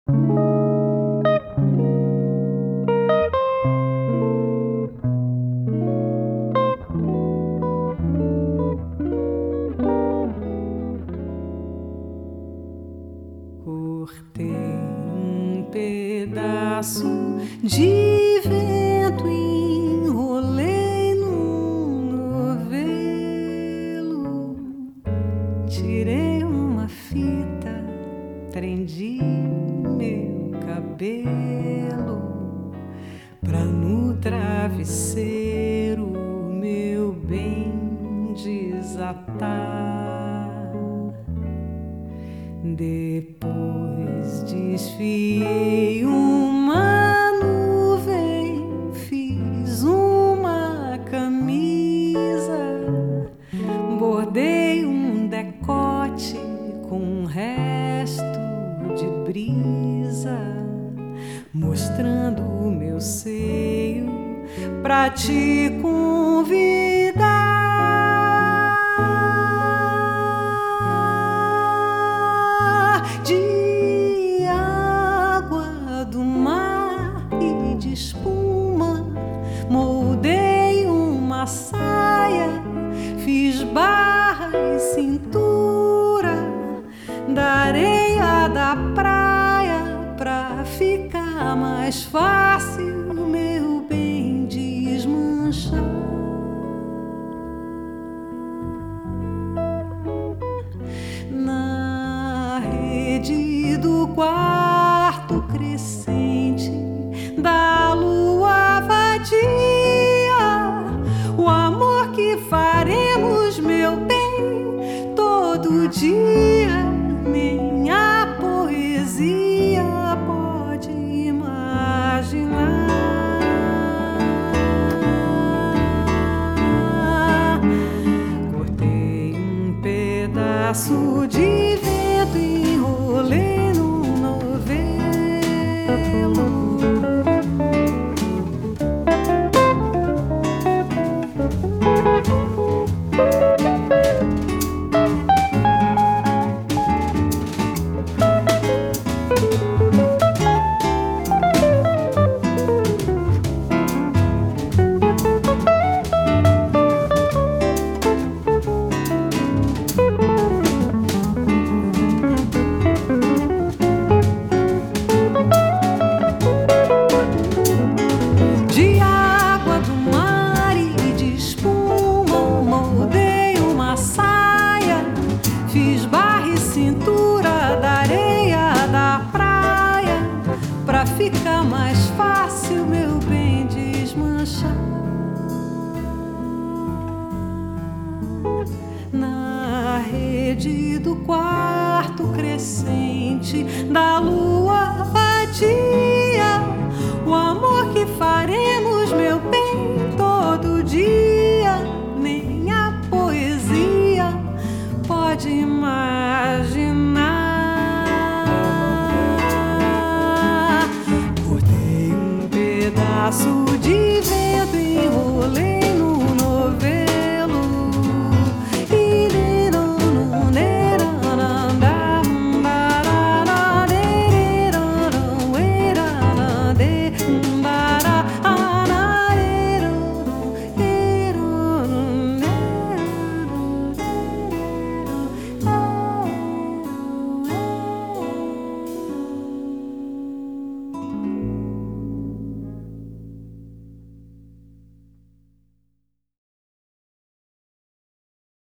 Cortei um pedaço de vento, enrolei num novelo, tirei uma fita, prendi meu cabelo pra no travesseiro, meu bem, desatar. Depois desfiei uma nuvem, fiz uma camisa, bordei um decote com um resto de brisa, mostrando o meu seio pra te convidar. De água do mar e de espuma, moldei uma saia, fiz barra e cintura da areia da praia pra ficar mais fácil, meu bem, desmanchar. Na rede do quarto crescente da lua vadia, o amor que faremos, meu bem, todo dia, minha poesia pode imaginar. Cortei um pedaço de vento, enrolei num novelo, de água do mar e de espuma, moldei uma saia, fiz barra e cintura da areia da praia pra ficar mais fácil, meu bem, desmanchar. Na rede do quarto crescente da lua vadia, o amor que faremos, meu bem, todo dia, nem a poesia pode imaginar. Cortei um pedaço